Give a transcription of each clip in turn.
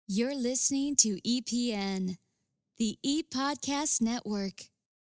You're listening to EPN, the ePodcast Network.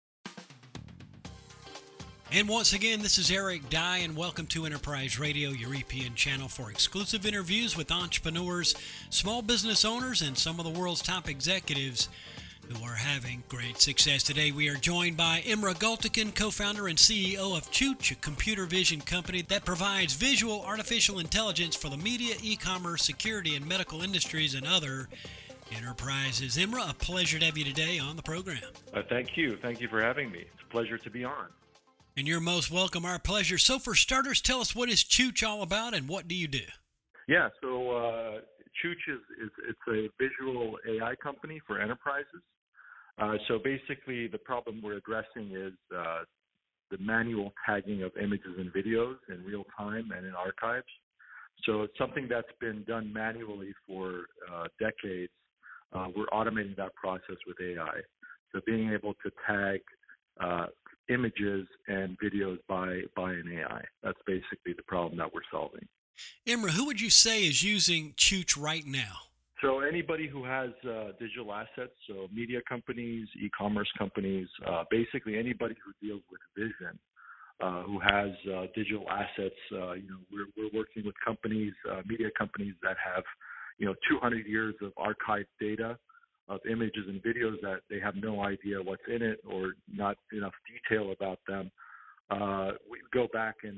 And once again, this is Eric Dye, and welcome to Enterprise Radio, your EPN channel for exclusive interviews with entrepreneurs, small business owners, and some of the world's top executives who are having great success. Today, we are joined by Imre Gultekin, co-founder and CEO of Chooch, a computer vision company that provides visual artificial intelligence for the media, e-commerce, security, and medical industries and other enterprises. Imre, a pleasure to have you today on the program. Thank you. Thank you for having me. It's a pleasure to be on. And you're most welcome. Our pleasure. So for starters, tell us, what is Chooch all about and what do you do? Yeah, so Chooch it's a visual AI company for enterprises. So basically the problem we're addressing is the manual tagging of images and videos in real time and in archives. So it's something that's been done manually for decades. We're automating that process with AI. So being able to tag images and videos by an AI. That's basically the problem that we're solving. Imre, who would you say is using Chooch right now? So anybody who has digital assets, so media companies, e-commerce companies, basically anybody who deals with vision, who has digital assets. We're working with companies, media companies that have, 200 years of archived data of images and videos that they have no idea what's in it or not enough detail about them. We go back and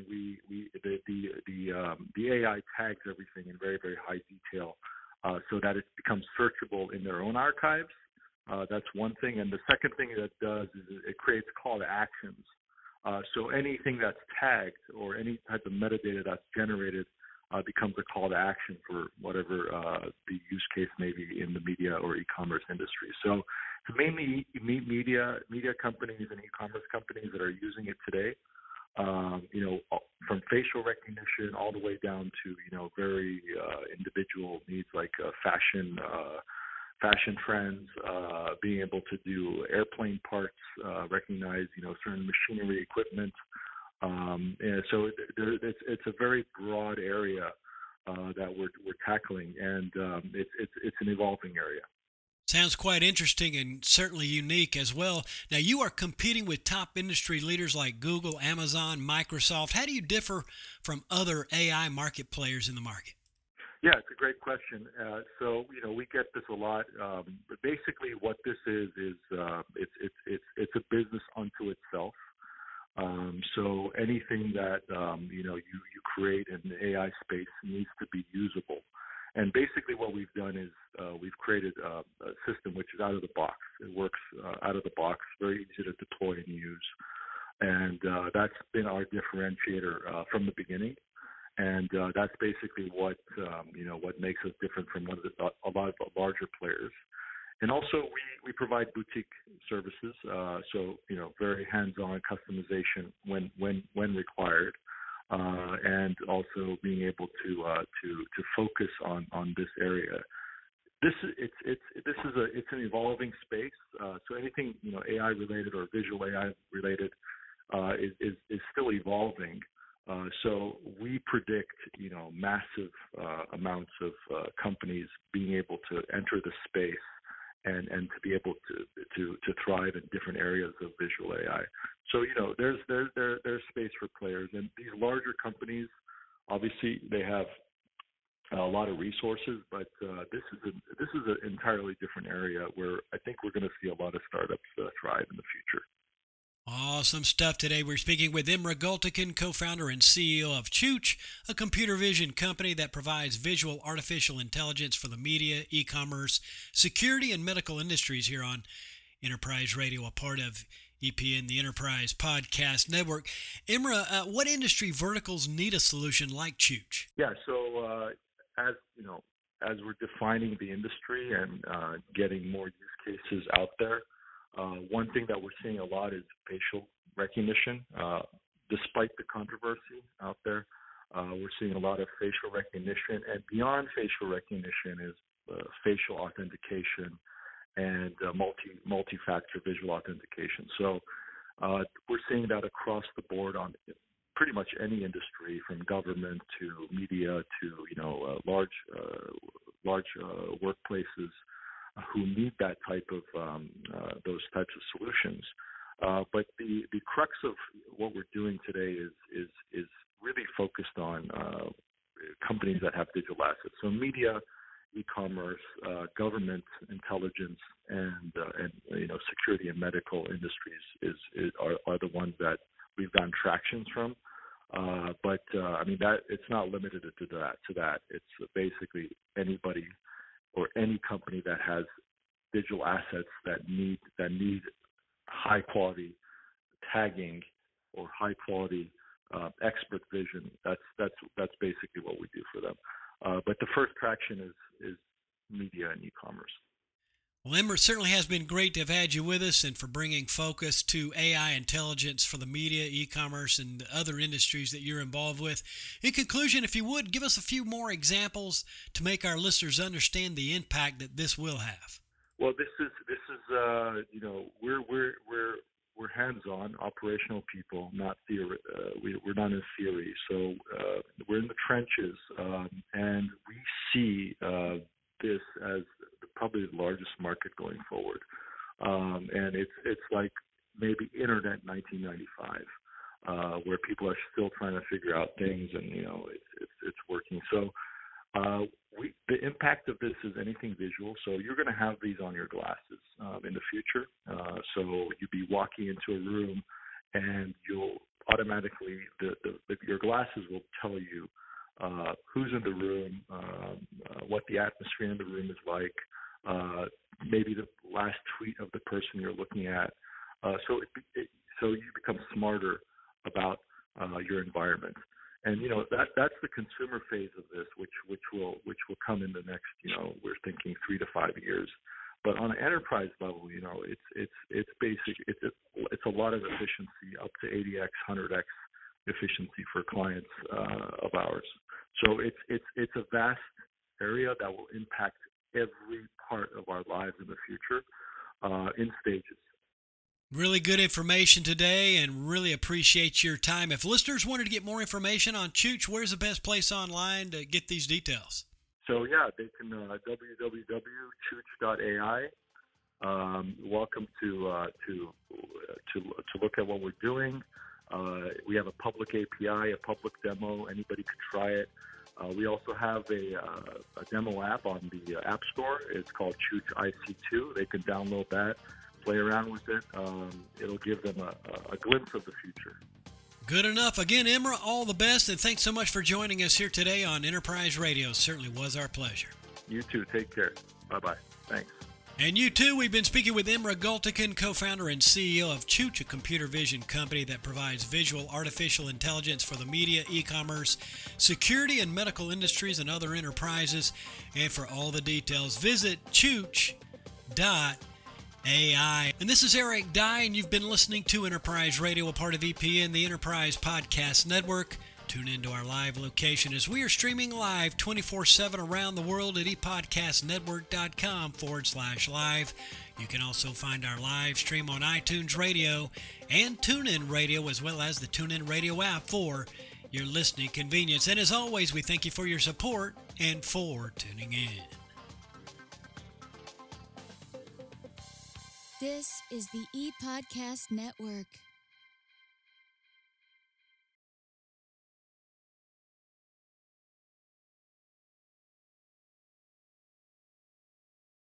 the AI tags everything in very, very high detail so that it becomes searchable in their own archives. That's one thing. And the second thing that it does is it creates call to actions. So anything that's tagged or any type of metadata that's generated becomes a call to action for whatever the use case may be in the media or e-commerce industry. So it's mainly media companies and e-commerce companies that are using it today. From facial recognition all the way down to very individual needs like fashion trends, being able to do airplane parts, recognize certain machinery equipment. So it's a very broad area that we're tackling, and it's an evolving area. Sounds quite interesting and certainly unique as well. Now, you are competing with top industry leaders like Google, Amazon, Microsoft. How do you differ from other AI market players in the market? Yeah, it's a great question. So we get this a lot. But basically, what this is it's a business unto itself. So anything that you create in the AI space needs to be usable. And basically what we've done is we've created a system which is out of the box. It works out of the box, very easy to deploy and use. And that's been our differentiator from the beginning. And that's basically what makes us different from a lot of larger players. And also we provide boutique services, so very hands-on customization when required. And also being able to focus on this area. It's an evolving space. So anything AI related or visual AI related is still evolving. So we predict massive amounts of companies being able to enter the space and to be able to thrive in different areas of visual AI. So there's space for players, and these larger companies, obviously they have a lot of resources, but this is an entirely different area where I think we're going to see a lot of startups thrive in the future. Awesome stuff today. We're speaking with Imre Gultekin, co-founder and CEO of Chooch, a computer vision company that provides visual artificial intelligence for the media, e-commerce, security, and medical industries here on Enterprise Radio, a part of EPN, the Enterprise Podcast Network. Imre, what industry verticals need a solution like Chooch? Yeah, so as we're defining the industry and getting more use cases out there, one thing that we're seeing a lot is facial recognition. Despite the controversy out there, we're seeing a lot of facial recognition, and beyond facial recognition is facial authentication and multi-factor visual authentication. So we're seeing that across the board on pretty much any industry, from government to media to large workplaces who need that type of those types of solutions. But the crux of what we're doing today is really focused on companies that have digital assets. So media, e-commerce, government intelligence, and security and medical industries are the ones that we've gotten tractions from. But that it's not limited to that. It's basically anybody or any company that has digital assets that need high quality tagging or high quality expert vision. That's basically what we do for them. But the first traction is media and e-commerce. Well, Imre, it certainly has been great to have had you with us and for bringing focus to AI intelligence for the media, e-commerce, and other industries that you're involved with. In conclusion, if you would, give us a few more examples to make our listeners understand the impact that this will have. Well, this is we're hands-on, operational people, not theory. We're not in theory, so we're in the trenches, and we see this as probably the largest market going forward. And it's like maybe internet 1995, where people are still trying to figure out things, and it's working. So the impact of this is anything visual. So you're going to have these on your glasses in the future. So you'll be walking into a room, and you'll automatically your glasses will tell you who's in the room, what the atmosphere in the room is like, maybe the last tweet of the person you're looking at. So you become smarter about your environment. And that's the consumer phase of this, which will come in the next we're thinking 3 to 5 years. But on an enterprise level, it's basic. It's a lot of efficiency, up to 80x, 100x efficiency for clients of ours. So it's a vast area that will impact every part of our lives in the future in stages. Really good information today, and really appreciate your time. If listeners wanted to get more information on Chooch, where's the best place online to get these details? So they can www.chooch.ai. Welcome to look at what we're doing. We have a public API, a public demo. Anybody could try it. We also have a demo app on the App Store. It's called Chooch IC2. They can download that, play around with it. It'll give them a glimpse of the future. Good enough. Again, Imre, all the best, and thanks so much for joining us here today on Enterprise Radio. Certainly was our pleasure. You too. Take care. Bye-bye. Thanks. And you too. We've been speaking with Imre Gultekin, co-founder and CEO of Chooch, a computer vision company that provides visual artificial intelligence for the media, e-commerce, security, and medical industries and other enterprises. And for all the details, visit chooch.ai. And this is Eric Dye, and you've been listening to Enterprise Radio, a part of EPN, the Enterprise Podcast Network. Tune into our live location as we are streaming live 24/7 around the world at epodcastnetwork.com/live. You can also find our live stream on iTunes Radio and TuneIn Radio, as well as the TuneIn Radio app for your listening convenience. And as always, we thank you for your support and for tuning in. This is the ePodcast Network.